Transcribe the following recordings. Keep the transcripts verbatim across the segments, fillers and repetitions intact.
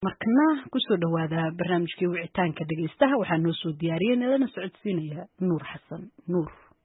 markana ku soo dhawaada barnaamijkii wicitaanka dhageystaha waxaa noo soo diyaariyay nalana socodsiinaya Nuur Xasan Nuur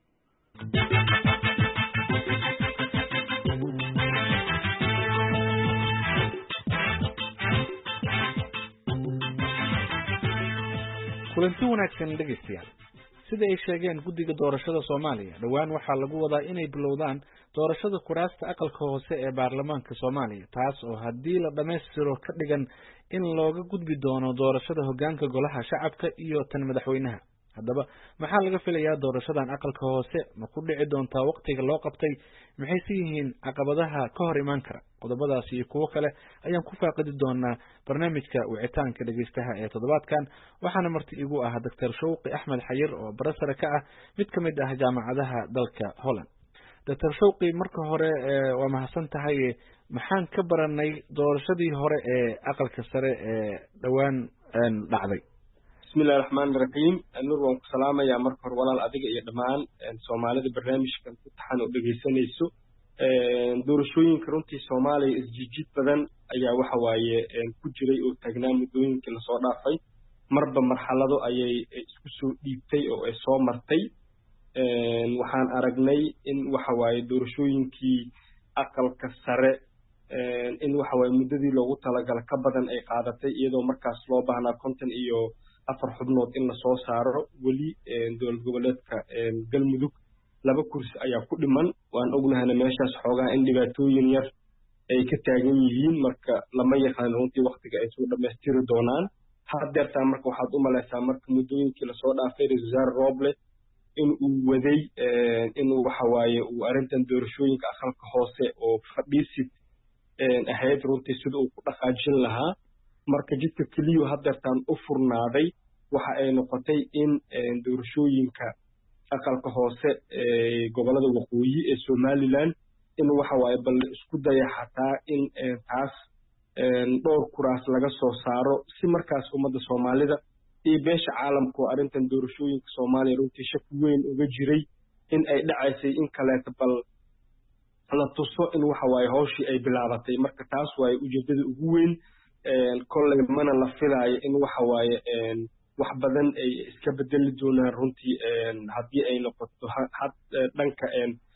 kulanti wanaagsan dhageystayaal sida ay sheegeen guddiga doorashada Soomaaliya dhawaan waxaa lagu wadaa inay bilowdaan doorashada kuraasta aqalka hoose ee baarlamaanka Soomaaliya taas oo haddii la dhameystiro ka dhigan in looga gudbi doono doorashada hoggaanka golaha shacabka iyo tan madaxweynaha haddaba maxaa laga filayaa doorashadan aqalka hoose ma ku dhici doontaa waqtiga loo qabtay maxay si yihiin caqabadaha ka hor iman kara qodobadaas iyo kuwo kale ayaan ku faaqidi doonaa barnaamijka wicitaanka dhageystaha ee toddobaadkan waxaana marti igu ah Doctor Shawqi Axmed Xayir oo barasare ka ah mid ka mid ah jaamacadaha dalka Holland Doctor Shawqi marka hore waa mahadsan tahay maxaan ka baranay doorashadii hore ee aqalka sare ee dhawaan dhacday bismillaahir rahmaanir rahiim nuur waan ku salaamayaa marka hore walaal adiga iyo dhamaan Soomaalida barnaamijkan ku taxan oo dhageysanayso doorashooyinka runtii Soomaaliya isjiijid badan ayaa waxa waaye ku jiray oo taagnaa muddooyinkii la soo dhaafay marba marxalado ayay isku soo dhiibtay oo ay soo martay waxaan aragnay in waxa waaye doorashooyinkii aqalka sare in waxa waaye muddadii loogu talagalay ka badan ay qaadatay iyadoo markaas loo baahnaa konton iyo afar xubnood in la soo saaro weli dowlad goboleedka galmudug laba kursi ayaa ku dhiman waan ognahayna meeshaas xoogaa in dhibaatooyin yar ay ka taagan yihiin marka lama yaqaan runtii waqtiga ay soo dhammaystiri doonaan haddeertaa marka waxaad u malaysaa marka muddooyinkii lasoo dhaafay ra-iisul wasaare Roble in uu waday inuu waxa waaye uu arrintan doorashooyinka aqalka hoose oo fadhiisid ahayd runtii sida uu ku dhaqaajin lahaa marka jidka keliyo haddeertaan u furnaaday waxa ay noqotay in doorashooyinka aqalka hoose ee gobolada waqooyi ee Somaliland in waxa waaye bal isku daya xataa in taas dhowr kuraas laga soo saaro si markaas ummadda Soomaalida iyo beesha caalamka oo arrintan doorashooyinka Soomaaliya runtii shaki weyn uga jiray in ay dhacaysay in kaleeto bal la tuso in waxa waaye hawshii ay bilaabatay marka taas waaye ujeedada ugu weyn kolley mana la filaayo in waxa waaye wax badan ay iska bedeli doonaan runtii haddii ay noqoto dhanka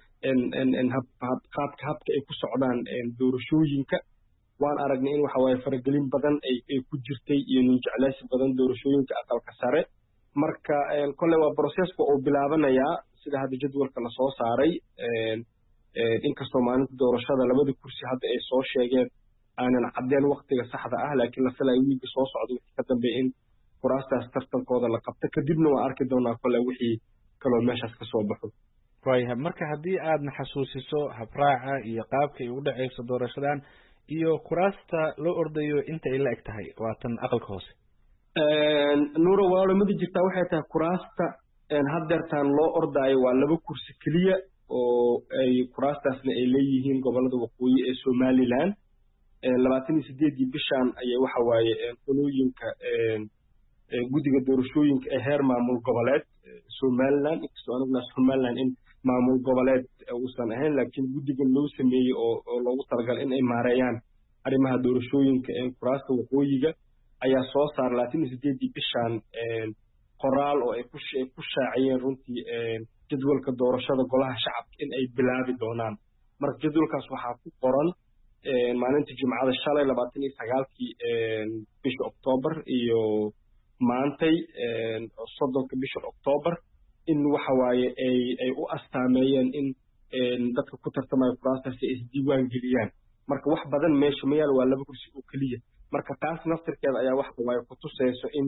qaabka habka ay ku socdaan doorashooyinka waan aragnay in waxa waaye faragelin badan ay ku jirtay iyo nin jeclaysi badan doorashooyinka aqalka sare marka kolley waa processka oo bilaabanayaa sida hadda jadwalka la soo saaray inkastoo maalinta doorashada labada kursi hadda ay soo sheegeen aanan caddeen waqtiga saxda ah laakiin la filayo wiilka soo socda wixii ka dambeeya in kuraastaas tartankooda la qabto kadibna waa arki doonaa kole wixii kaloo meeshaas ka soo baxo waayahay marka haddii aadna xasuusiso habraaca iyo qaabka ay ugu dhacayso doorashadan iyo kuraasta loo ordayo inta ay la eg tahay waa tan aqalka hoose nuuro waalumada jirtaa waxay tahay kuraasta haddeertaan loo ordaayo waa laba kursi keliya oo ay kuraastaasna ay leeyihiin gobolada waqooyi ee Somaliland labaatan iyo sideedii bishan ayay waxa waaye qolooyinka guddiga doorashooyinka ee heer maamul goboleed Somaliland inkastoo anaguna Somaliland in maamul goboleed uusan ahayn laakiin guddigan loo sameeyey oo loogu talagalay in ay maareeyaan arrimaha doorashooyinka ee kuraasta waqooyiga ayaa soo saaray labaatan iyo sideedii bishan qoraal oo ay ku shaaciyeen runtii jadwalka doorashada golaha shacabka in ay bilaabi doonaan marka jadwalkaas waxaa ku qoran maalinta jimcada shalay labaatan iyo sagaalkii bisha October iyo maantay soddonka bisha October in waxa waaye ay ay u astaameeyeen in dadka ku tartamaya kuraasta ay isdiiwaan geliyaan marka wax badan meesha ma yaal waa laba kursi oo kaliya marka taas naftirkeeda ayaa wax waaye ku tusayso in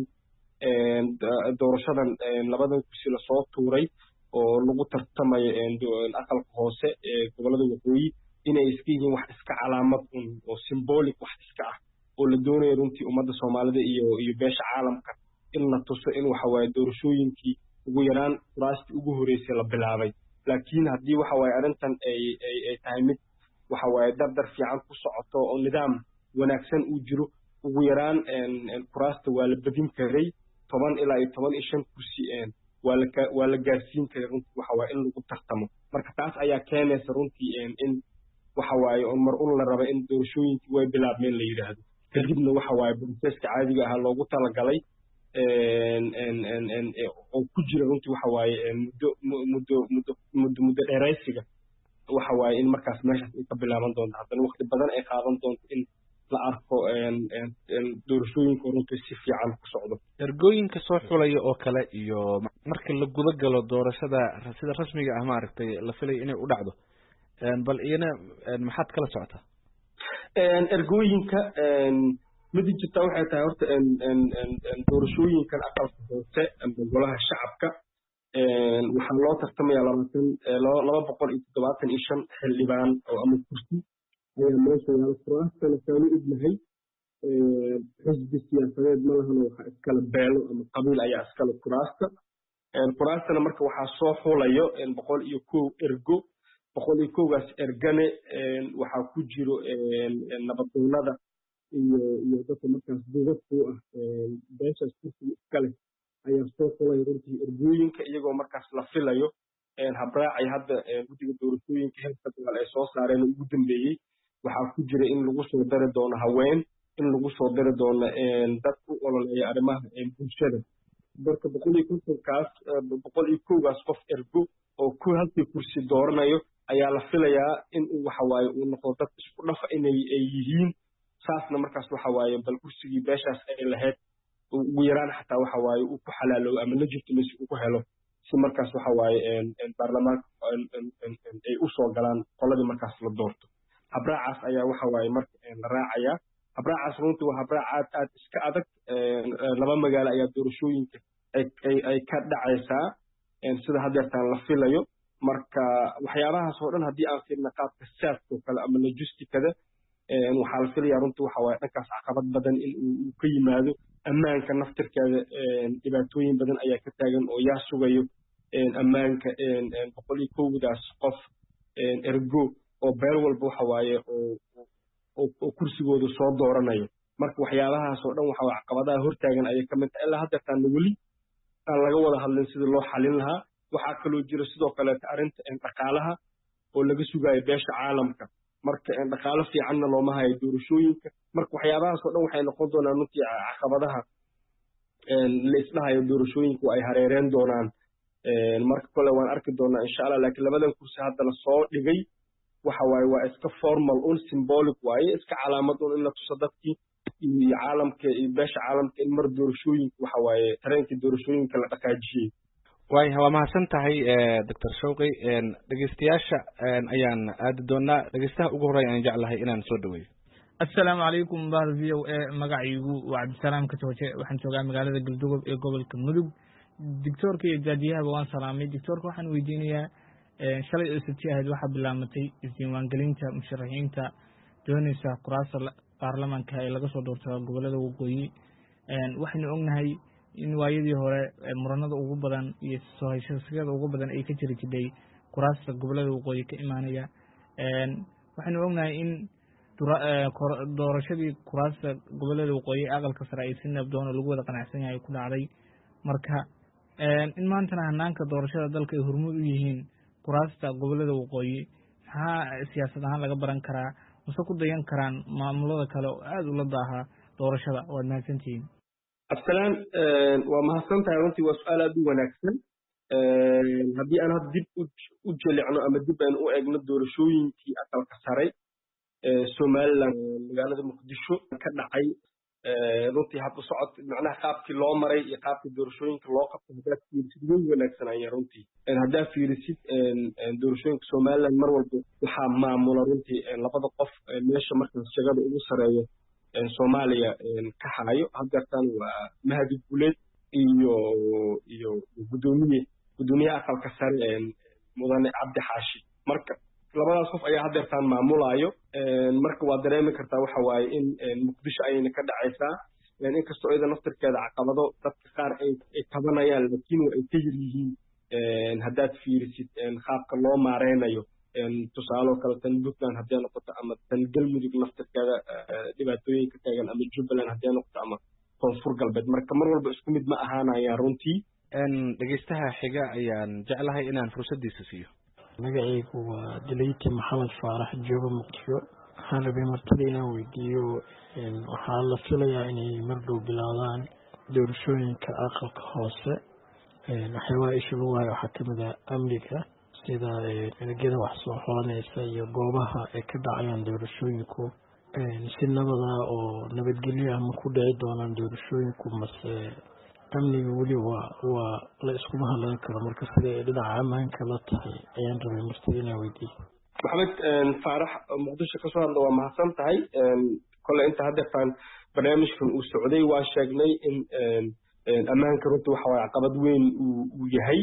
doorashadan labadan kursi la soo tuuray oo lagu tartamayo aqalka hoose ee gobolada waqooyi inay iska yihiin wax iska calaamad oo symbolic wax iska ah oo la doonayo runtii ummadda Soomaalida iyo iyo beesha caalamka in la tuso in waxa waaye doorashooyinkii ugu yaraan kuraastii ugu horeysay la bilaabay laakiin haddii waxa waaye arrintan ay ay ay tahay mid waxa waaye dardar fiican ku socoto oo nidaam wanaagsan uu jiro ugu yaraan kuraasta waa la badin karay toban ilaa iyo toban iyo shan kursi waa la waa la gaarsiin karay runtii waxa waaye in lagu tartamo marka taas ayaa keenaysa runtii in waxa waaye oo mar un la raba in doorashooyinkii way bilaabmeen la yiraahdo kadibna waxa waaye broseska caadiga ahaa loogu talagalay oo ku jira runtii waxa waaye muddo muddo muddo muddo muddo dheeraysiga waxa waaye in markaas meeshaas ay ka bilaaban doonto haddana waqti badan ay qaadan doonto in la arko doorashooyinka runtii si fiican ku socdo ergooyinka soo xulaya oo kale iyo marka la guda galo doorashada sida rasmiga ah maaragtay la filay inay u dhacdo bal iyana maxaad kala socotaa ergooyinka mid jirta waxay tahay horta doorashooyinkan aqalka hoose ama golaha shacabka waxaa loo tartamayaa labaatan laba boqol iyo toddobaatan iyo shan xildhibaan oo ama kursi ayaa meesha yaala kuraastana saanu ognahay xisbi siyaasadeed ma lahana waxaa iskale beelo ama qabiil ayaa iskale kuraasta kuraastana marka waxaa soo xulayo boqol iyo kow ergo boqol iyo kowgaas ergane waxaa ku jiro nabadoonada iyo iyo dadka markaas duubadku ah beeshaas kursiga iskale ayaa soo xulaya runtii ergooyinka iyagoo markaas la filayo habraacay hadda guddiga doorashooyinka heer federaal ay soo saareen ugu dambeeyey waxaa ku jira in lagu soo dari doono haween in lagu soo dari doono dad u ololeeya arrimaha bulshada marka boqol iyo kontonkaas boqol iyo kowgaas qof ergo oo ku halkii kursi dooranayo ayaa la filayaa in uu waxa waaye uu noqdo dad isku dhafa inay ay yihiin saasna markaas waxa waaye bal kursigii beeshaas ay lahayd ugu yaraan xataa waxa waaye uu ku xalaalow ama legitimacy uu ku helo si markaas waxa waaye baarlamaanka ay u soo galaan qoladii markaas la doorto habraacaas ayaa waxa waaye marka la raacayaa habraacaas runtii waa habraac aad aad iska adag laba magaalo ayaa doorashooyinka ay ay ka dhacaysaa sida haddeertaan la filayo marka waxyaabahaas oo dhan haddii aan fiirna qaabka saaska oo kale ama logisticada waxaa la filayaa runtii waxa waaye dhankaas caqabad badan in uu ka yimaado ammaanka naftirkeeda dhibaatooyin badan ayaa ka taagan oo yaa sugayo ammaanka boqol iyo kowdaas qof ergo oo beel walba waxa waaye oo kursigooda soo dooranayo marka waxyaabahaas oo dhan waxa waaye caqabadaha hortaagan ayay ka mid tahay ilaa haddeertaana weli aan laga wada hadlin sidii loo xalin lahaa waxaa kaloo jira sidoo kaleeta arrinta dhaqaalaha oo laga sugaayo beesha caalamka marka dhaqaalo fiicanna looma hayo doorashooyinka marka waxyaabahaas oo dhan waxay noqon doonaan runtii caqabadaha la isdhahayo doorashooyinku ay hareereen doonaan marka kole waan arki doonaa insha allah laakiin labadan kursi hadda la soo dhigay waxa waaye waa iska formal un symbolic waaye iska calaamad un in la tuso dadkii iyo caalamka iyo beesha caalamka in mar doorashooyinka waxa waaye tareenkii doorashooyinka la dhaqaajiyey waaya waa mahadsan tahay doctor shawqi dhegeystayaasha ayaan aadi doonaa dhegeystaha ugu horreya aan jeclahay inaan soo dhaweeyo assalaamu calaykum bahal v o a magacaygu waa cabdisalaam katooje waxaan joogaa magaalada galdugob ee gobolka mudug dictoorka iyo jaadiyahaba waan salaamay dictoorka waxaan weydiinayaa shalay oo sabti ahayd waxaa bilaamatay isdiiwaangelinta musharaxiinta doonaysa kuraasta baarlamaanka ee laga soo doortaa gobolada waqooyi waxaynu ognahay in waayadii hore muranada ugu badan iyo soo hayshasiyada ugu badan ay ka jiri jidhay kuraasta gobolada waqooyi ka imaanaya waxaynu ognahay in doorashadii kuraasta gobolada waqooyi aqalka sare ay si nabdoon oo lagu wada qanacsan yahay ku dhacday marka in maantana hanaanka doorashada dalka ay hormuud u yihiin kuraasta gobolada waqooyi maxaa siyaasad ahaan laga baran karaa mase ku dayan karaan maamulada kale oo aada ula daahaa doorashada waad mahadsantihiin absalaan waa mahadsan tahay runtii waa su-aal aada u wanaagsan haddii aan hadda dib u jelicno ama dib aan u eegno doorashooyinkii aqalka sare somaliland magaalada muqdisho ka dhacay runtii hab u socod macnaha qaabkii loo maray iyo qaabkii doorashooyinka loo qabtay haddaad fiirisid way wanaagsanayeen runtii haddaad fiirisid doorashooyinka somaliland mar walba waxaa maamula runtii labada qof meesha markaas shagada ugu sareeyo soomaaliya ka hayo haddeertan waa mahadi guleed iyo iyo gudoomiye gudoomiyaha aqalka sare mudane cabdi xaashi marka labadaas qof ayaa haddeertaan maamulaayo marka waa dareemi kartaa waxa waaye in muqdisho ayayna ka dhacaysaa inkastoo iyada naftirkeeda caqabado dadka qaar ay tabanayaan laakiin waa ay ka yar yihiin haddaad fiirisid qaabka loo maareynayo tusaaloo kale tan puntland haddee noqoto ama tan galmudug naftirkeeda dhibaatooyinka taagan ama jubbaland haddee noqoto ama koonfur galbeed marka mar walba isku mid ma ahaanayaan runtii dhegeystaha xiga ayaan jeclahay inaan fursaddiisa siiyo magacaygu waa dilayti maxamed faarax joogo muqdisho waxaan rabay martida inaan weydiiyo waxaa la filayaa inay mar dhow bilaabaan doorashooyinka aqalka hoose waxyaabaha isha lagu hayo waxaa kamid ah amniga sida ergada wax soo xolanaysa iyo goobaha ay ka dhacayaan doorashooyinku si nabada oo nabadgelyo ah ma ku dhici doonaan doorashooyinku mase amniga weli waa waa la iskuma hadlayn karo marka sida ay dhinaca ammaanka la tahay ayaan rabay martida inaan weydiiyo maxamed faarax muqdisho kasoo hadla waa mahadsan tahay kole inta haddeertaan barnaamijkan uu socday waan sheegnay in ammaanka runta waxa waaye caqabad weyn uu yahay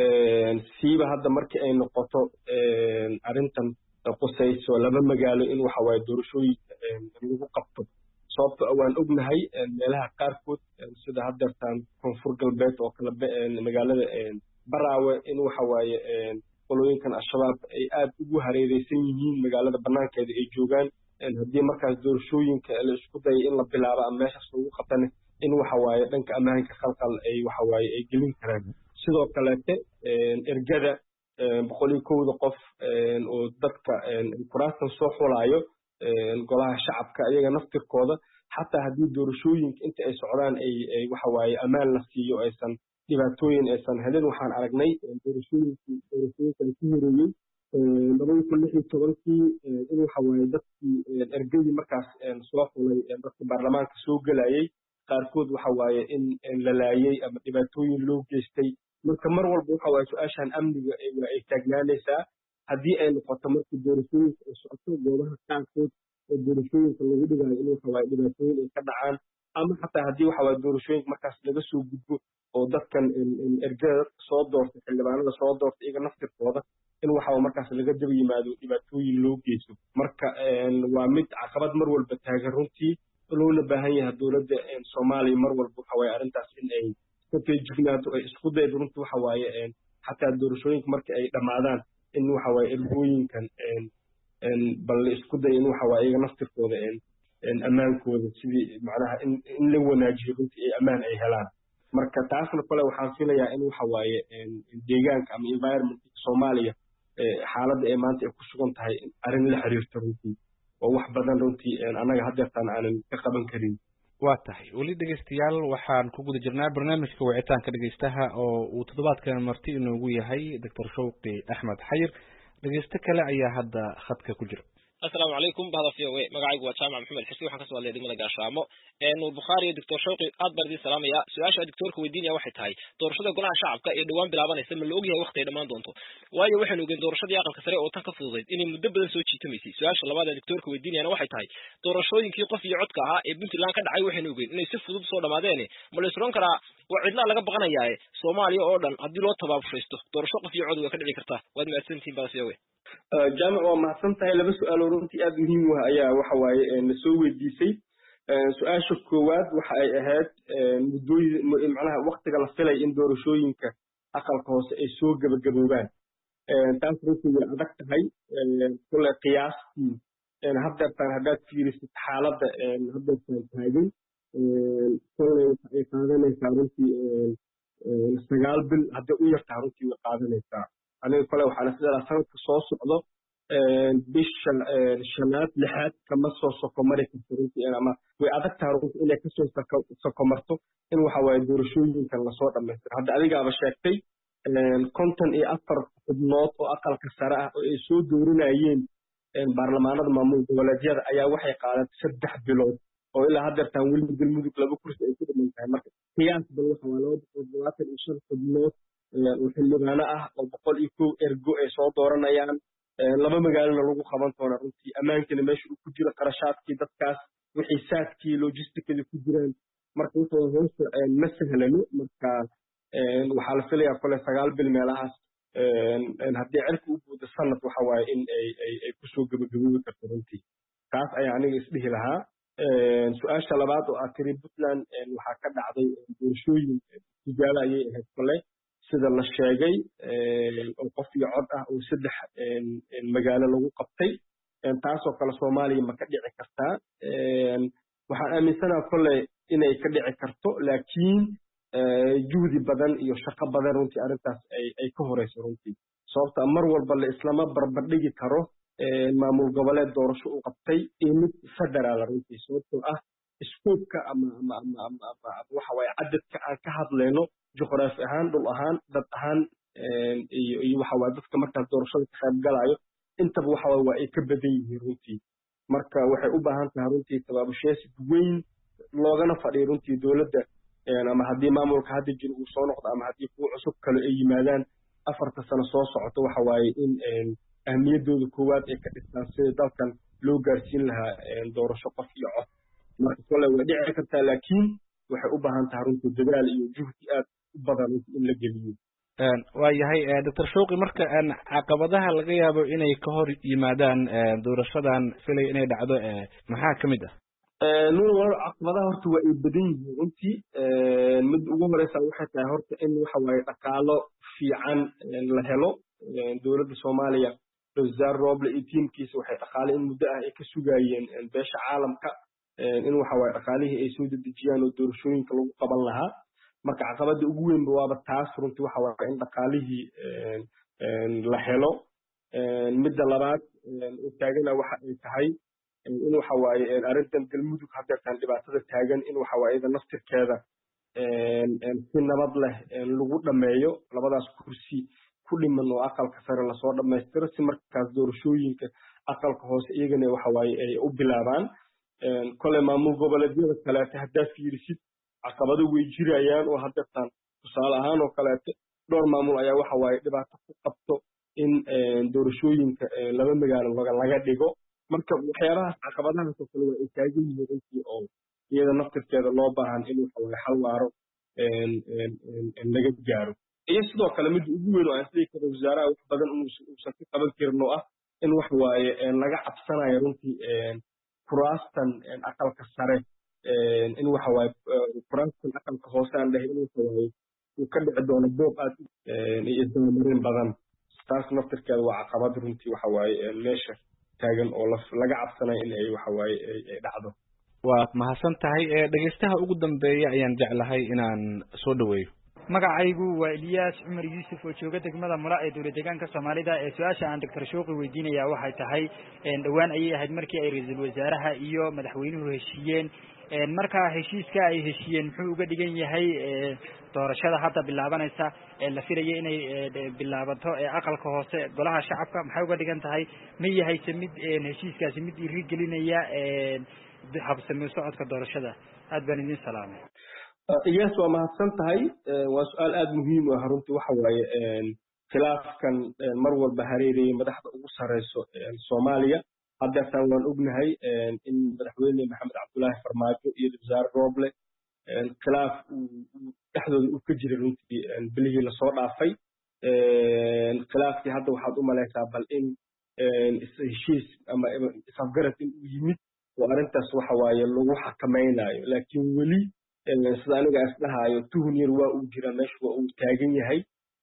siiba hadda markii ay noqoto arrintan qusayso laba magaalo in waxa waaye doorashooyinka lagu qabto sababto waan ognahay meelaha qaarkood sida haddeertaan koonfur galbeed oo kale magaalada baraawe in waxa waaye qolooyinkan al-shabaab ay aad ugu hareereysan yihiin magaalada banaankeeda ay joogaan haddii markaas doorashooyinka la isku daya in la bilaabo ama meeshaas lagu qabtane in waxa waaye dhanka ammaanka khalqal ay waxa waaye ay gelin karaan sidoo kaleete ergada boqol iyo kowda qof oo dadka kuraastan soo xulaayo golaha shacabka iyaga naftirkooda xataa haddii doorashooyinka inta ay socdaan ay waxa waaye ammaan la siiyo aysan dhibaatooyin aysan helin waxaan aragnay doorashooyinkii doorashooyinkan ku horeeyey labada kun lix iyo tobankii in waxa waaye dadkii ergadii markaas soo xulay dadka baarlamaanka soo gelayay qaarkood waxa waaye in la laayay ama dhibaatooyin loo geystay marka mar walba waxa waaye su-aashan amniga ay taagnaanaysaa haddii ay noqoto markii doorashooyinka ay socoto goobaha qaarkood oo doorashooyinka lagu dhigayo in waxa waaye dhibaatooyin ay ka dhacaan ama xataa haddii waxa waaye doorashooyinka markaas laga soo gudbo oo dadkan ergada soo doortay xildhibaanada soo doortay iyaga naftirkooda in waxa markaas laga daba yimaado dhibaatooyin loo geysto marka waa mid caqabad mar walba taagan runtii loona baahan yahay dowladda soomaaliya mar walba waxa waaye arrintaas in ay ka feejignaato ay isku daydo runtii waxa waaye xataa doorashooyinka marka ay dhammaadaan in waxa waaye ergooyinkan bal la isku dayo in waxa waaye iyaga naftirkooda ammaankooda sidii macnaha in la wanaajiyo runtii ay ammaan ay helaan marka taasna kale waxaan filayaa in waxa waaye deegaanka ama environmentka soomaaliya xaaladda ay maanta ay ku sugan tahay arrin la xiriirta runtii oo wax badan runtii annaga haddeertaan aanan ka qaban karin waa tahay weli dhegeystayaal waxaan ku guda jirnaa barnaamijka wicitaanka dhegeystaha oo uu toddobaadkan marti inoogu yahay doctor shawqi axmed xayir dhegeyste kale ayaa hadda khadka ku jira السلام عليكم بهذا في وي مقعي وجامع محمد حسين waxaan kasoo hadlay degmada gaashaamo ee nuur bukhari doctor shawqi aad bardii salaamaya su'aasha doctorka weydiinaya waxay tahay doorashada golaha shacabka ee dhawaan bilaabanaysa ma la ogyahay waqti ay dhamaan doonto waayo waxaan ogeyn doorashadii aqalka sare oo tan ka fududeyd inay muddo badan soo jiitamaysay su'aasha labaad ee doctorka weydiinayana waxay tahay doorashooyinkii qof iyo codka ahaa ee Puntland ka dhacay waxaan ogeyn inay si fudud soo dhamaadeen ma la isroon karaa waa cidla laga baqanayaa Soomaaliya oo dhan haddii loo tabaabshaysto doorasho qof iyo cod way ka dhici kartaa waad mahadsantiin baasiyawe jaamac waa mahadsan tahay laba su-aal oo runtii aada muhiim u ah ayaa waxa waaye na soo weydiisay su-aasha koowaad waxa ay ahayd muddooyin macnaha waktiga la filay in doorashooyinka aqalka hoose ay soo gebagaboobaan taas runtii way adag tahay kule qiyaastii haddeertaan haddaad fiirisid xaaladda haddeertaan taagan kole waxa ay qaadanaysaa runtii sagaal bil hadday u yartaa runtii way qaadanaysaa aniga kole waxaana sidaa sanadka soo socdo bisha shanaad lixaad kama soo soko mari karto runtii ama way adag tahay runtii inay kasoo soko marto in waxa waaye doorashooyinkan lasoo dhammaystiro hadda adigaaba sheegtay konton iyo afar xubnood oo aqalka sare ah oo ay soo doorinayeen baarlamaanada maamul goboleedyada ayaa waxay qaadatay saddex bilood oo ilaa haddeertaan weliba galmudug laba kursi ay ku dhaman tahay marka qiyaas bal waxa waa laba boqol labaatan iyo shan xubnood oo xildhibaano ah oo boqol iyo kow ergo ay soo dooranayaan laba magaalona lagu qaban doona runtii ammaankana meesha uu ku jiro qarashaadkii dadkaas wixii saadkii logisticada ku jiraan marka wuxuu hoosta ma sahlano marka waxaa la filayaa kole sagaal bil meelahaas haddii cirka u buuda sanad waxa waaye in ay ay kusoo gebagaboobi karto runtii taas ayaa aniga isdhihi lahaa su-aasha labaad oo aad tiri puntland waxaa ka dhacday doorashooyin tijaabo ayay ahayd kole sida la sheegay oo qof iyo cod ah oo saddex magaalo lagu qabtay taasoo kale soomaaliya ma ka dhici kartaa waxaan aaminsanaha kole inay ka dhici karto laakiin juhdi badan iyo shaqo badan runtii arrintaas ay ay ka horeyso runtii sababta mar walba la islama barbardhigi karo maamul goboleed doorasho u qabtay iyo mid federaal runtii sababtoo ah iskuubka ama ama ama ama ama waxa waaye cadadka aan ka hadlayno juqraafi ahaan dhul ahaan dad ahaan iyo iyo waxa waaye dadka markaas doorashada ka qayb galayo intaba waxa waaye waa ay ka badan yihiin runtii marka waxay u baahan tahay runtii tabaabusheesi weyn loogana fadhiyo runtii dowladda ama haddii maamulka hadda jiro uu soo noqdo ama haddii kuwa cusub kale ay yimaadaan afarta sano soo socoto waxa waaye in ahmiyadooda koowaad ay ka dhistaan sida dalkan loo gaarsiin lahaa doorasho qof iyo cod marka kole way dhici kartaa laakiin waxay u baahan tahay runtii dadaal iyo juhdi aad u badan in la geliyo waa yahay doctor shawqi marka caqabadaha laga yaabo inay ka hor yimaadaan doorashadan filay inay dhacdo maxaa ka mid ah nuur walaal caqabadaha horta waa ay badan yihiin runtii mid ugu horeysa waxay tahay horta in waxa waaye dhaqaalo fiican la helo dowladda soomaaliya wasaar roble iyo tiimkiisa waxay dhaqaale in muddo ah ay ka sugayeen beesha caalamka in waxa waaye dhaqaalihii ay soo dedejiyaan oo doorashooyinka lagu qaban lahaa marka caqabada ugu weynba waaba taas runtii waxa waaye in dhaqaalihii la helo midda labaad oo taagana waxa ay tahay in waxa waaye arrintan galmudug haddeertaan dhibaatada taagan in waxa waaye iyada naftirkeeda si nabad leh lagu dhameeyo labadaas kursi ku dhiman oo aqalka sare lasoo dhammaystiro si markaas doorashooyinka aqalka hoose iyagana waxa waaye ay u bilaabaan kole maamul goboleedyada kaleete haddaad fiirisid caqabado way jirayaan oo haddeertaan tusaale ahaan oo kaleete dhowr maamul ayaa waxa waaye dhibaato ku qabto in doorashooyinka laba magaalo laga dhigo marka waxyaabahaas caqabadahaas oo kale waa ay taagan yihiin runtii oo iyada naftirkeeda loo baahan in waxa waaye xal waaro laga gaaro iyo sidoo kale midda ugu weyn oo aan sidii kale wasaaraha wax badan uusan ka qaban karin oo ah in waxa waaye laga cabsanayo runtii kuraastan aqalka sare in waxa waaye kuraastan aqalka hoose aan dhahay in waxa waaye uu ka dhici doono boob aad iyo isdabamarin badan taas naftirkeeda waa caqabad runtii waxa waaye meesha taagan oo laga cabsanayo in ay waxa waaye ay dhacdo waad mahadsan tahay dhegeystaha ugu dambeeya ayaan jeclahay inaan soo dhaweeyo magacaygu waa Ilyas Cumar Yuusuf oo jooga degmada Mula ee dowlad deegaanka Soomaalida ee su'aasha aan Doctor Shawqi weydiinaya waxay tahay dhawaan ayay ahayd markii ay ra'iisul wasaaraha iyo madaxweynuhu heshiiyeen marka heshiiska ay heshiiyeen muxuu uga dhigan yahay doorashada hadda bilaabanaysa ee la filayo inay bilaabato ee aqalka hoose golaha shacabka maxay uga dhigan tahay ma yahay mid heshiiskaasi mid dhiiri gelinaya habsami socodka doorashada aad baan idin salaamay Ilyas waa mahadsan tahay waa su'aal aad muhiim u ah runtii waxa waaye khilaafkan mar walba hareerayay madaxda ugu sareyso Soomaaliya haddeertaan waan ognahay in madaxweyne maxamed cabdullaahi farmaajo iyo wasaare roble khilaaf dhexdooda uu ka jiray runtii bilihii lasoo dhaafay khilaafkii hadda waxaad u malaysaa bal in heshiis ama isafgarad in uu yimid oo arrintaas waxa waaye lagu xakamaynayo laakiin weli sida aniga isdhahaayo tuhun yar waa uu jira meesha waa uu taagan yahay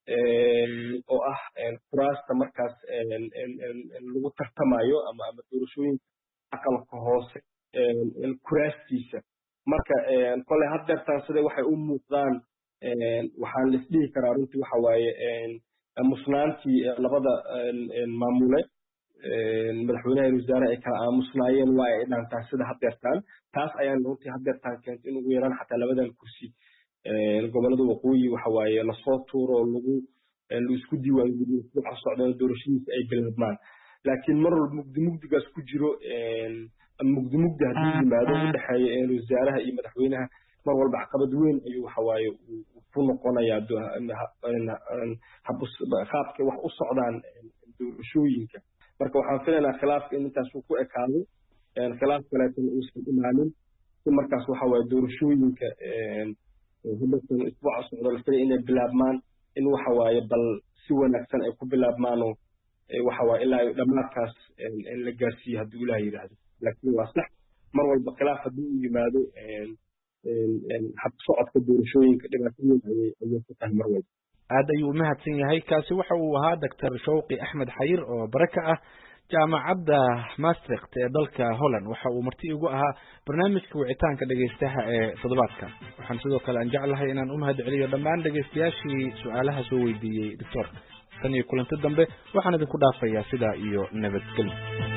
oo ah kuraasta markaas lagu tartamayo ama ama doorashooyinka aqalka hoose kuraastiisa marka kole haddeertaan sida waxay u muuqdaan waxaan la isdhihi karaa runtii waxa waaye musnaantii labada maamule madaxweynaha iyo wasaaraha ay kala aamusnaayeen waa ay dhaantaa sida haddeertaan taas ayaan runtii haddeertaan keentay in ugu yaraan xataa labadan kursi gobolada waqooyi waxa waaye lasoo tuuro oo lagu laisku diiwaangeliyo waxa socdaan doorashadiisa ay bilaabmaan laakiin mar walba mugdi mugdigaas ku jiro mugdi mugdi haddii yimaado u dhexeeya wasaaraha iyo madaxweynaha mar walba caqabad weyn ayuu waxa waaye ku noqonayaa qaabkay wax u socdaan doorashooyinka marka waxaan filaynaa khilaafka in intaas uu ku ekaado khilaaf kaleetana uusan imaanin si markaas waxa waaye doorashooyinka hadatan isbuuca socdo la filay inay bilaabmaan in waxa waaye bal si wanaagsan ay ku bilaabmaanoo waxa waaye ilaa dhammaadkaas la gaarsiiyo hadduu ilaah yidhaahdo laakiin waa sax mar walba khilaaf haddii uu yimaado hab socodka doorashooyinka dhibaatooyin ayay ayay ku tahay mar walba aad ayuu u mahadsan yahay kaasi waxa uu ahaa doctor shawqi axmed xayir oo bare ka ah jaamacadda maastricht ee dalka holland waxa uu marti igu ahaa barnaamijka wicitaanka dhegeystaha ee toddobaadka waxaan sidoo kale aan jeclahay inaan u mahad celiyo dhammaan dhegeystayaashii su-aalaha soo weydiiyey doctorka tan iyo kulanti dambe waxaan idinku dhaafayaa sidaa iyo nabadgelyo.